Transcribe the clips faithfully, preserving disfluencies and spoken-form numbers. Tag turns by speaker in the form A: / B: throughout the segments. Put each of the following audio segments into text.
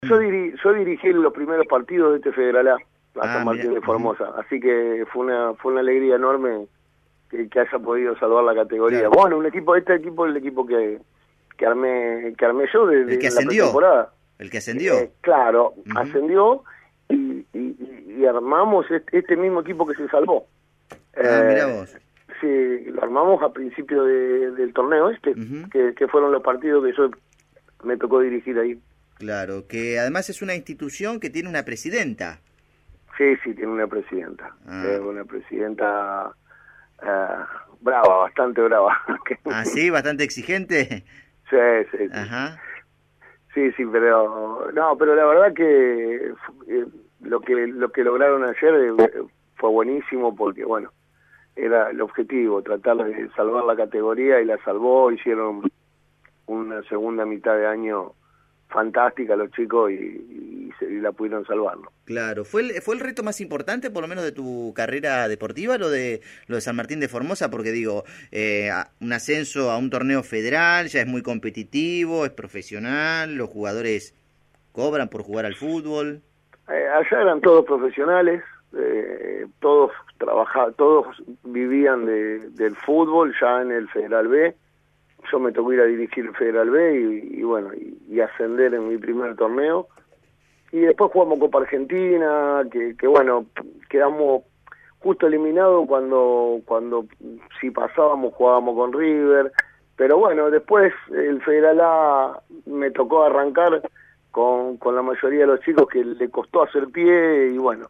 A: Yo, diri yo dirigí los primeros partidos de este Federal A, a
B: Ah,
A: San Martín
B: mirá.
A: de Formosa, así que fue una fue una alegría enorme que, que haya podido salvar la categoría.
B: Claro.
A: Bueno, un equipo, este equipo es el equipo que, que armé que armé yo desde
B: El que
A: la
B: ascendió.
A: pretemporada.
B: El que ascendió.
A: Eh, claro,
B: Uh-huh.
A: ascendió y, y, y armamos este, este mismo equipo que se salvó.
B: Ah,
A: Eh,
B: mirá vos.
A: Sí, lo armamos a principio de, del torneo este,
B: Uh-huh.
A: que, que fueron los partidos que yo me tocó dirigir ahí.
B: Claro, que además es una institución que tiene una presidenta.
A: Sí, sí, tiene una presidenta.
B: Ah.
A: Es una presidenta uh, brava, bastante brava.
B: Ah, sí, bastante exigente.
A: Sí, sí, sí.
B: Ajá.
A: Sí, sí, pero no, pero la verdad que eh, lo que lo que lograron ayer eh, fue buenísimo porque bueno, era el objetivo, tratar de salvar la categoría y la salvó, hicieron una segunda mitad de año fantástica los chicos y, y, se, y la pudieron salvar, ¿no?
B: Claro, ¿fue el, fue el reto más importante por lo menos de tu carrera deportiva, lo de lo de San Martín de Formosa? Porque digo, eh, un ascenso a un torneo federal ya es muy competitivo, es profesional, los jugadores cobran por jugar al fútbol.
A: Eh, allá eran todos profesionales, eh, todos trabajaban, todos vivían de, del fútbol ya en el Federal B. Yo me tocó ir a dirigir el Federal B y, y bueno, y, y ascender en mi primer torneo. Y después jugamos Copa Argentina, que, que bueno, quedamos justo eliminados cuando, cuando si pasábamos jugábamos con River. Pero bueno, después el Federal A me tocó arrancar con, con la mayoría de los chicos que le costó hacer pie y bueno,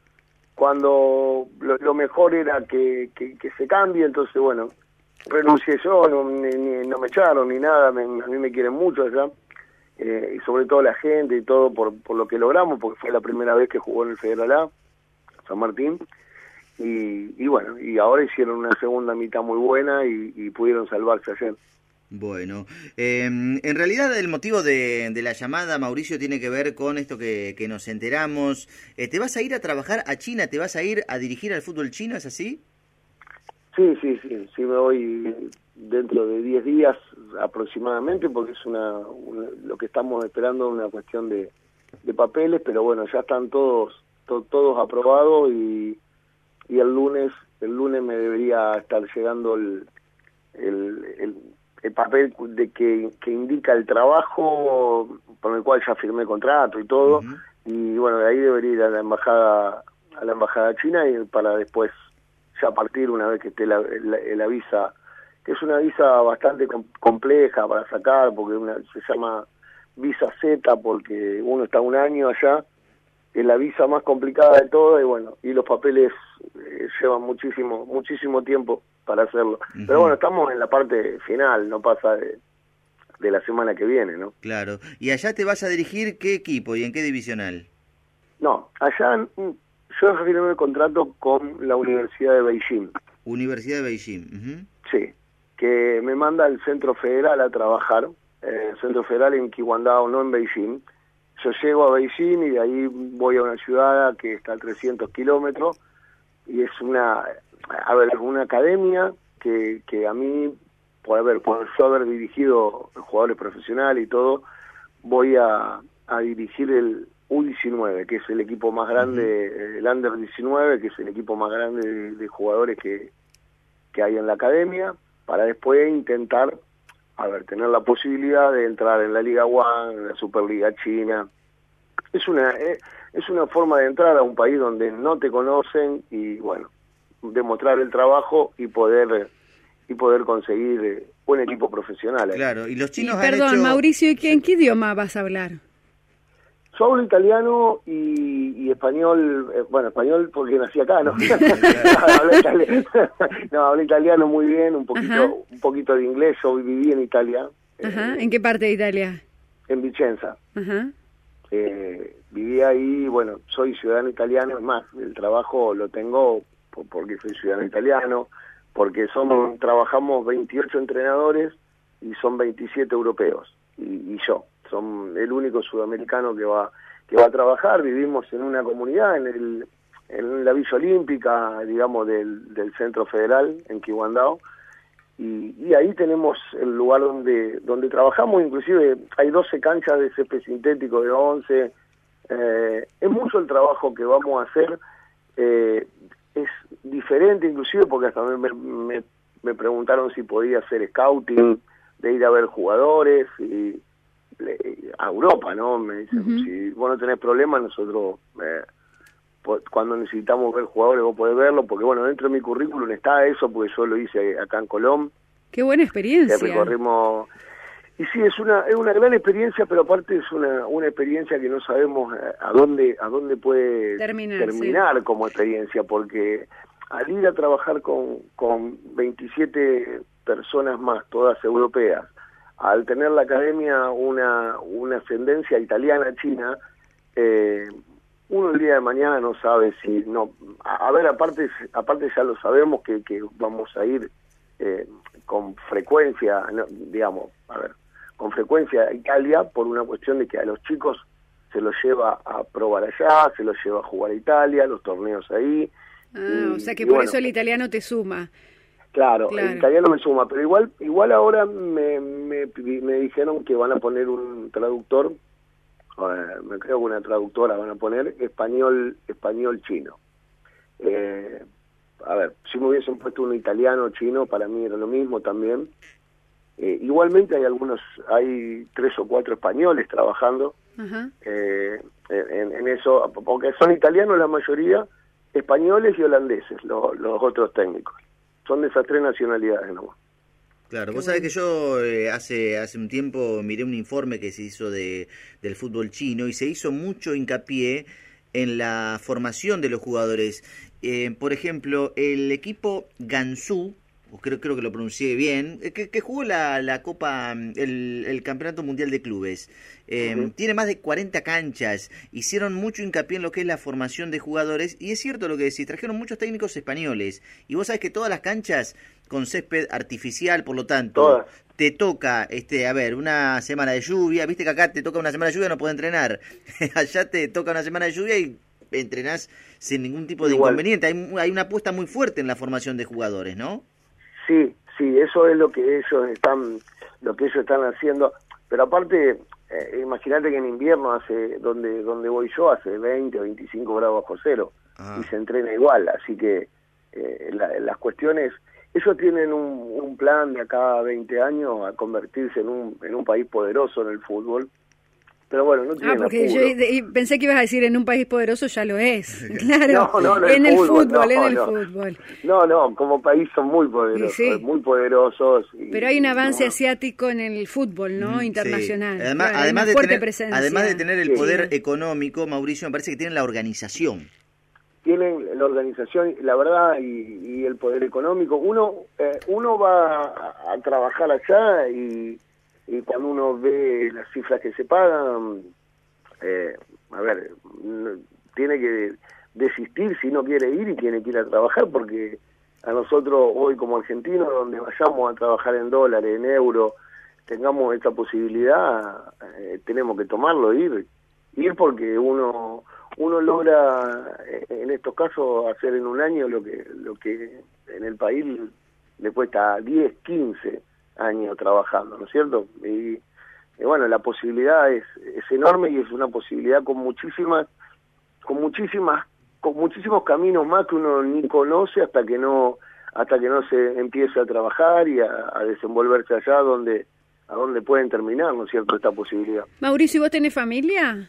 A: cuando lo, lo mejor era que, que, que se cambie, entonces bueno, renuncié yo, no, ni, ni, no me echaron ni nada, me, a mí me quieren mucho allá, eh, y sobre todo la gente y todo por, por lo que logramos, porque fue la primera vez que jugó en el Federal A, San Martín, y, y bueno, y ahora hicieron una segunda mitad muy buena y, y pudieron salvarse ayer.
B: Bueno, eh, en realidad el motivo de, de la llamada, Mauricio, tiene que ver con esto que, que nos enteramos. Eh, ¿Te vas a ir a trabajar a China? ¿Te vas a ir a dirigir al fútbol chino? ¿Es así?
A: Sí, sí, sí, sí me voy dentro de diez días aproximadamente, porque es una, una lo que estamos esperando es una cuestión de, de papeles, pero bueno, ya están todos to, todos aprobados y, y el lunes el lunes me debería estar llegando el, el, el, el papel de que, que indica el trabajo por el cual ya firmé contrato y todo, uh-huh. Y bueno, de ahí debería ir a la embajada a la embajada china y para después ya partir una vez que esté la, la, la visa, que es una visa bastante com compleja para sacar, porque una, se llama visa Z, porque uno está un año allá, es la visa más complicada de todas, y bueno, y los papeles eh, llevan muchísimo muchísimo tiempo para hacerlo. Uh-huh. Pero bueno, estamos en la parte final, no pasa de, de la semana que viene, ¿no?
B: Claro. ¿Y allá te vas a dirigir qué equipo y en qué divisional?
A: No, allá... Yo firmé el contrato con la Universidad de Beijing.
B: Universidad de Beijing. Uh-huh.
A: Sí, que me manda al Centro Federal a trabajar, eh, el Centro Federal en Qihua, no en Beijing. Yo llego a Beijing y de ahí voy a una ciudad que está a trescientos kilómetros y es una, a ver, una academia que, que a mí, por haber, por yo haber dirigido jugadores profesionales y todo, voy a, a dirigir el U diecinueve, que es el equipo más grande, uh-huh. El Under diecinueve, que es el equipo más grande de, de jugadores que, que hay en la academia, para después intentar, a ver, tener la posibilidad de entrar en la Liga One, en la Superliga China. Es una eh, es una forma de entrar a un país donde no te conocen y, bueno, demostrar el trabajo y poder y poder conseguir eh, un equipo profesional.
B: Claro, y los chinos
C: y,
B: han
C: perdón,
B: hecho...
C: Mauricio, ¿y qué, en qué idioma vas a hablar?
A: Yo hablo italiano y, y español, eh, bueno, español porque nací acá, ¿no? hablo italiano, no, hablo italiano muy bien, un poquito Ajá. un poquito de inglés, yo viví en Italia.
C: Ajá.
A: Eh,
C: ¿En qué parte de Italia?
A: En Vicenza.
C: Ajá.
A: Eh, viví ahí, bueno, soy ciudadano italiano, es más, el trabajo lo tengo porque soy ciudadano italiano, porque somos, trabajamos veintiocho entrenadores y son veintisiete europeos, y, y yo. Son el único sudamericano que va que va a trabajar. Vivimos en una comunidad, en el en la Villa Olímpica, digamos, del, del Centro Federal, en Qihua, y, y ahí tenemos el lugar donde donde trabajamos, inclusive hay doce canchas de césped sintético de once, eh, es mucho el trabajo que vamos a hacer, eh, es diferente inclusive porque hasta me, me, me preguntaron si podía hacer scouting, de ir a ver jugadores, y a Europa, ¿no? Me dicen, uh-huh. si vos no tenés problemas, nosotros eh, cuando necesitamos ver jugadores vos podés verlo, porque bueno, dentro de mi currículum está eso, porque yo lo hice acá en Colón.
C: Qué buena experiencia.
A: Recorrimos, y sí, es una es una gran experiencia, pero aparte es una una experiencia que no sabemos a dónde a dónde puede terminar, terminar sí. como experiencia, porque al ir a trabajar con, con veintisiete personas más, todas europeas, al tener la academia una una ascendencia italiana-china, eh, uno el día de mañana no sabe si no a, a ver aparte aparte ya lo sabemos que, que vamos a ir eh, con frecuencia, no, digamos, a ver, con frecuencia a Italia por una cuestión de que a los chicos se los lleva a probar allá, se los lleva a jugar a Italia, los torneos ahí.
C: Ah, y, o sea que por bueno, eso el italiano te suma.
A: Claro, claro, el italiano me suma, pero igual igual ahora me, me, me dijeron que van a poner un traductor, eh, me creo que una traductora van a poner español español chino. Eh, a ver, si me hubiesen puesto un italiano chino, para mí era lo mismo también. Eh, igualmente hay algunos, hay tres o cuatro españoles trabajando uh-huh. eh, en, en eso, porque son italianos la mayoría, españoles y holandeses, lo, los otros técnicos. Son de esas tres nacionalidades nomás.
B: Claro, vos sabés que yo eh, hace hace un tiempo miré un informe que se hizo de del fútbol chino y se hizo mucho hincapié en la formación de los jugadores. Eh, por ejemplo, el equipo Gansu, creo creo que lo pronuncié bien, que, que jugó la, la Copa, el, el Campeonato Mundial de Clubes. Eh, uh-huh. Tiene más de cuarenta canchas, hicieron mucho hincapié en lo que es la formación de jugadores, y es cierto lo que decís, trajeron muchos técnicos españoles, y vos sabés que todas las canchas con césped artificial, por lo tanto, todas. Te toca, este, a ver, una semana de lluvia, viste que acá te toca una semana de lluvia, no puedes entrenar, allá te toca una semana de lluvia y entrenás sin ningún tipo de Igual. inconveniente, hay, hay una apuesta muy fuerte en la formación de jugadores, ¿no?
A: Sí, sí, eso es lo que ellos están, lo que ellos están haciendo, pero aparte, eh, imagínate que en invierno hace, donde donde voy yo, hace veinte o veinticinco grados bajo cero, ah. y se entrena igual, así que eh, la, las cuestiones, ellos tienen un, un plan de acá a veinte años a convertirse en un en un país poderoso en el fútbol. Pero bueno, no tiene
C: Ah, porque
A: apuro.
C: yo de, pensé que ibas a decir en un país poderoso, ya lo es. Claro,
A: no, no, no,
C: en el fútbol,
A: fútbol, no,
C: en el
A: no.
C: fútbol.
A: No, no, como país son muy poderosos, sí, sí. muy poderosos. Y,
C: Pero hay un avance
A: no.
C: asiático en el fútbol, ¿no? Mm, Internacional.
B: Sí. Además,
C: claro,
B: además, de
C: fuerte
B: tener,
C: presencia.
B: además de tener el
A: sí.
B: poder económico, Mauricio, me parece que tienen la organización.
A: Tienen la organización, la verdad, y, y el poder económico. Uno eh, uno va a, a trabajar allá y, y cuando uno ve las cifras que se pagan, eh, a ver, tiene que desistir si no quiere ir y tiene que ir a trabajar, porque a nosotros hoy como argentinos, donde vayamos a trabajar en dólares, en euros, tengamos esta posibilidad, eh, tenemos que tomarlo, ir, ir porque uno... uno logra en estos casos hacer en un año lo que lo que en el país le cuesta diez, quince años trabajando, ¿no es cierto? Y, y bueno, la posibilidad es, es enorme y es una posibilidad con muchísimas con muchísimas con muchísimos caminos más que uno ni conoce hasta que no hasta que no se empiece a trabajar y a, a desenvolverse allá donde a donde pueden terminar, ¿no es cierto?, esta posibilidad.
C: Mauricio, ¿vos tenés familia?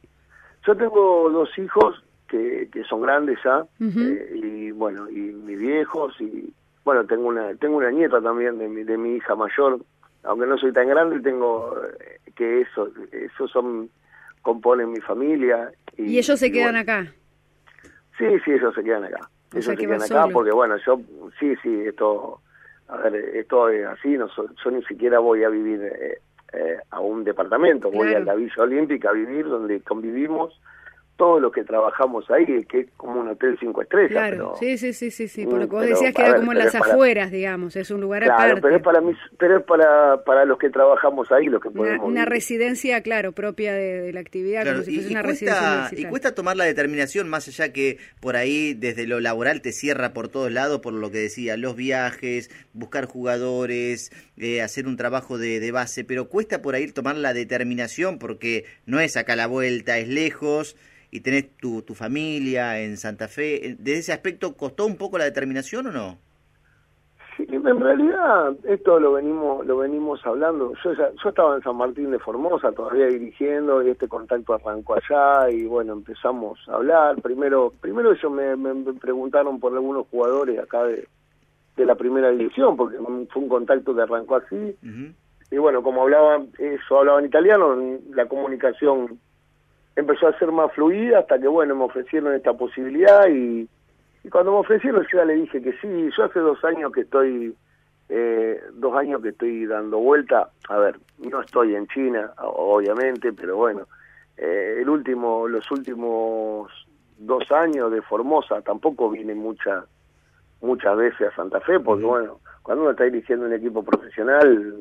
A: Yo tengo dos hijos que, que son grandes ya,
C: uh-huh.
A: eh, y bueno, y mis viejos, y bueno, tengo una tengo una nieta también de mi, de mi hija mayor, aunque no soy tan grande, tengo eh, que eso, esos son, componen mi familia.
C: ¿Y, ¿Y ellos se y quedan
A: bueno,
C: acá?
A: Sí, sí, ellos se quedan acá.
C: O
A: ellos
C: sea,
A: se quedan acá
C: solo.
A: Porque bueno, yo, sí, sí, esto, a ver, esto es así, no, yo ni siquiera voy a vivir... Eh, Eh, a un departamento, claro. Voy a la Villa Olímpica a vivir, donde convivimos, todos los que trabajamos ahí, que es como un hotel cinco estrellas.
C: Claro,
A: pero,
C: sí, sí, sí, sí, sí, por lo que vos
A: pero,
C: decías que era
A: ver,
C: como en las
A: para,
C: afueras, digamos, es un lugar
A: claro,
C: aparte.
A: pero es para mis, pero es para, para los que trabajamos ahí, los que
C: Una,
A: podemos
C: una
A: vivir.
C: residencia, claro, propia de, de la actividad,
B: Claro,
C: como si
B: y,
C: fuese
B: y
C: una residencia
B: cuesta, y
C: universitaria.
B: cuesta tomar la determinación, más allá que por ahí desde lo laboral te cierra por todos lados, por lo que decía, los viajes, buscar jugadores, eh, hacer un trabajo de, de base, pero cuesta por ahí tomar la determinación porque no es acá a la vuelta, es lejos y tenés tu, tu familia en Santa Fe. ¿Desde ese aspecto costó un poco la determinación o no?
A: Sí, en realidad esto lo venimos lo venimos hablando. Yo ya, yo estaba en San Martín de Formosa todavía dirigiendo y este contacto arrancó allá y bueno, empezamos a hablar. Primero primero ellos me, me, me preguntaron por algunos jugadores acá de, de la primera división, porque fue un contacto que arrancó así. Uh-huh. Y bueno, como hablaban, eso hablaban italiano, la comunicación empezó a ser más fluida hasta que bueno, me ofrecieron esta posibilidad y Y cuando me ofrecieron yo ya le dije que sí. Yo hace dos años que estoy, eh, dos años que estoy dando vuelta. A ver, no estoy en China, obviamente, pero bueno, eh, el último, los últimos dos años de Formosa tampoco vine muchas, muchas veces a Santa Fe, porque bueno, cuando uno está dirigiendo un equipo profesional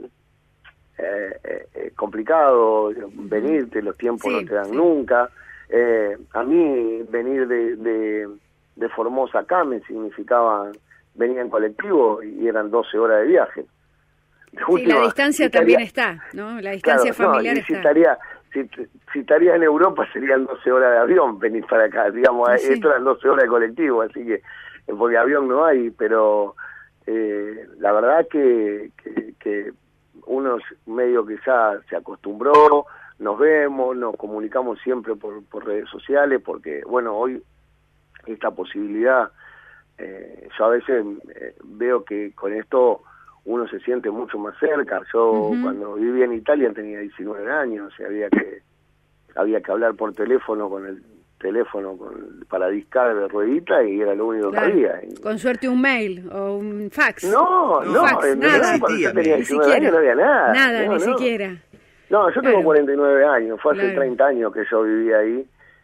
A: eh, eh, es complicado venirte, los tiempos sí, no te dan sí. nunca. Eh, a mí venir de, de de Formosa acá me significaba, venía en colectivo y eran doce horas de viaje. De
C: sí,
A: última,
C: la distancia
A: si
C: también
A: estaría,
C: está, ¿no? La distancia
A: claro,
C: familiar
A: no, y si
C: está.
A: Estaría, si, si estaría en Europa serían doce horas de avión venir para acá, digamos, sí. Esto eran doce horas de colectivo, así que, porque avión no hay, pero eh, la verdad que, que, que uno medio que ya se acostumbró, nos vemos, nos comunicamos siempre por, por redes sociales, porque bueno, hoy esta posibilidad, eh, yo a veces eh, veo que con esto uno se siente mucho más cerca. Yo uh-huh. cuando vivía en Italia tenía diecinueve años, y había que había que hablar por teléfono con el teléfono con, para discar de ruedita y era lo único claro. que había. Y,
C: con suerte un mail o un fax.
A: No, no,
C: fax,
A: en
C: nada.
A: realidad cuando yo tenía diecinueve años no había nada.
C: Nada,
A: no,
C: ni
A: no.
C: siquiera.
A: No, yo tengo claro. cuarenta y nueve años, fue hace claro. treinta años que yo vivía ahí.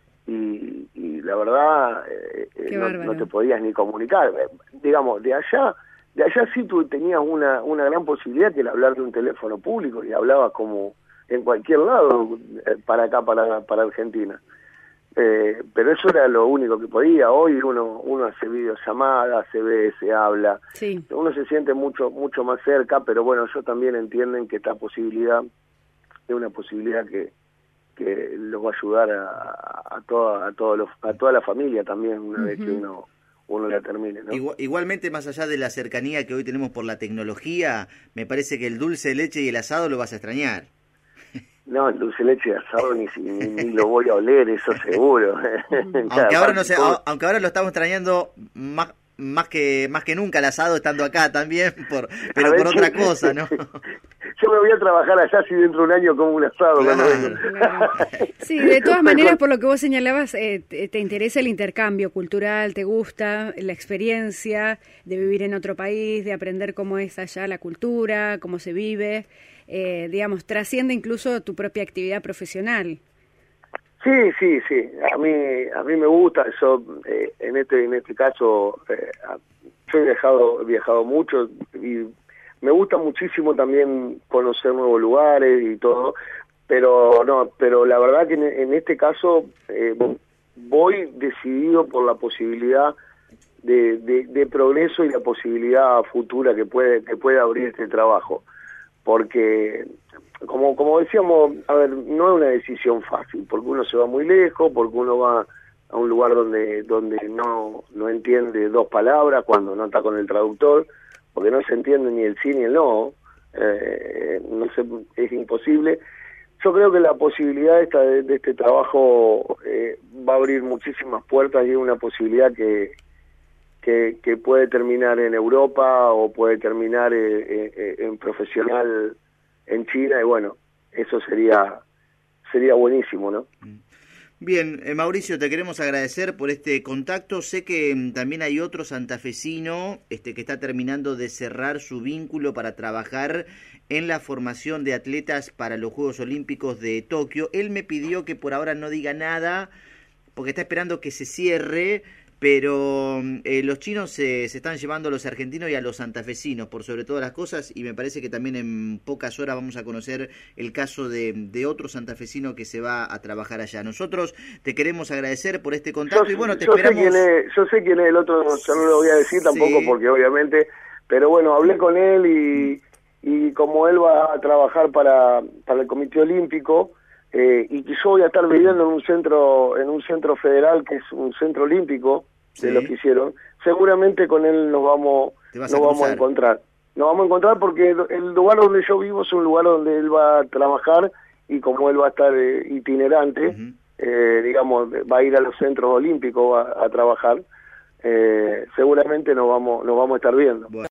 A: Y, y la verdad eh, no, no te podías ni comunicar, digamos, de allá de allá sí tú tenías una una gran posibilidad que era hablar de un teléfono público y hablabas como en cualquier lado para acá, para para Argentina, eh, pero eso era lo único que podía. Hoy uno uno hace videollamadas, se ve, se habla,
C: sí.
A: Uno se siente mucho mucho más cerca, pero bueno, ellos también entienden que esta posibilidad es una posibilidad que que los va a ayudar a, a toda a todos los a toda la familia también una uh-huh. vez que uno uno la termine, ¿no?
B: Igual, igualmente, más allá de la cercanía que hoy tenemos por la tecnología, me parece que el dulce de leche y el asado lo vas a extrañar.
A: No, el dulce de leche y el asado ni, ni, ni lo voy a oler, eso seguro.
B: aunque ahora no sé, aunque ahora lo estamos extrañando más más que más que nunca el asado estando acá también, por pero por otra que, cosa, ¿no?
A: Yo me voy a trabajar allá si dentro de un año como un asado.
B: Claro,
C: claro. Sí, de todas maneras, por lo que vos señalabas, eh, te, te interesa el intercambio cultural, te gusta la experiencia de vivir en otro país, de aprender cómo es allá la cultura, cómo se vive, eh, digamos, trasciende incluso tu propia actividad profesional.
A: Sí, sí, sí. A mí, a mí me gusta. Yo, eh, en este, en este caso, eh, yo he viajado, he viajado mucho y me gusta muchísimo también conocer nuevos lugares y todo. Pero no, pero la verdad que en, en este caso eh, voy decidido por la posibilidad de, de, de progreso y la posibilidad futura que puede, que puede abrir este trabajo, porque como como decíamos, a ver, no es una decisión fácil, porque uno se va muy lejos, porque uno va a un lugar donde donde no no entiende dos palabras cuando no está con el traductor, porque no se entiende ni el sí ni el no, eh, no sé, es imposible. Yo creo que la posibilidad esta de, de este trabajo eh, va a abrir muchísimas puertas y es una posibilidad que que, que puede terminar en Europa o puede terminar eh, eh, en profesional en China, y bueno, eso sería sería buenísimo, ¿no?
B: Bien, eh, Mauricio, te queremos agradecer por este contacto. Sé que mm, también hay otro santafesino este, que está terminando de cerrar su vínculo para trabajar en la formación de atletas para los Juegos Olímpicos de Tokio. Él me pidió que por ahora no diga nada, porque está esperando que se cierre, pero eh, los chinos se, se están llevando a los argentinos y a los santafesinos por sobre todas las cosas, y me parece que también en pocas horas vamos a conocer el caso de, de otro santafesino que se va a trabajar allá. Nosotros te queremos agradecer por este contacto
A: yo,
B: y bueno, te
A: yo
B: esperamos...
A: Sé quién es, yo sé quién es el otro, yo no lo voy a decir tampoco
B: sí.
A: porque obviamente, pero bueno, hablé con él y, y como él va a trabajar para, para el Comité Olímpico, eh, y que yo voy a estar viviendo en un centro, en un centro federal que es un centro olímpico, de sí. lo que hicieron, seguramente con él nos vamos nos a vamos a encontrar. Nos vamos a encontrar porque el lugar donde yo vivo es un lugar donde él va a trabajar y como él va a estar eh, itinerante, uh-huh. eh, digamos, va a ir a los centros olímpicos a, a trabajar, eh, seguramente nos vamos nos vamos a estar viendo. Bueno.